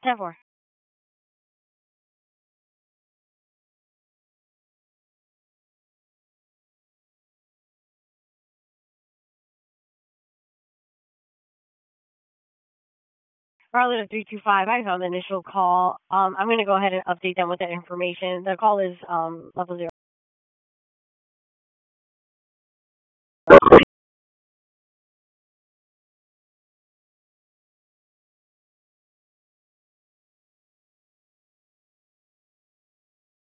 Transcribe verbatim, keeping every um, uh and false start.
ten four. Charlotte three two five. I found the initial call. Um, I'm going to go ahead and update them with that information. The call is um level zero.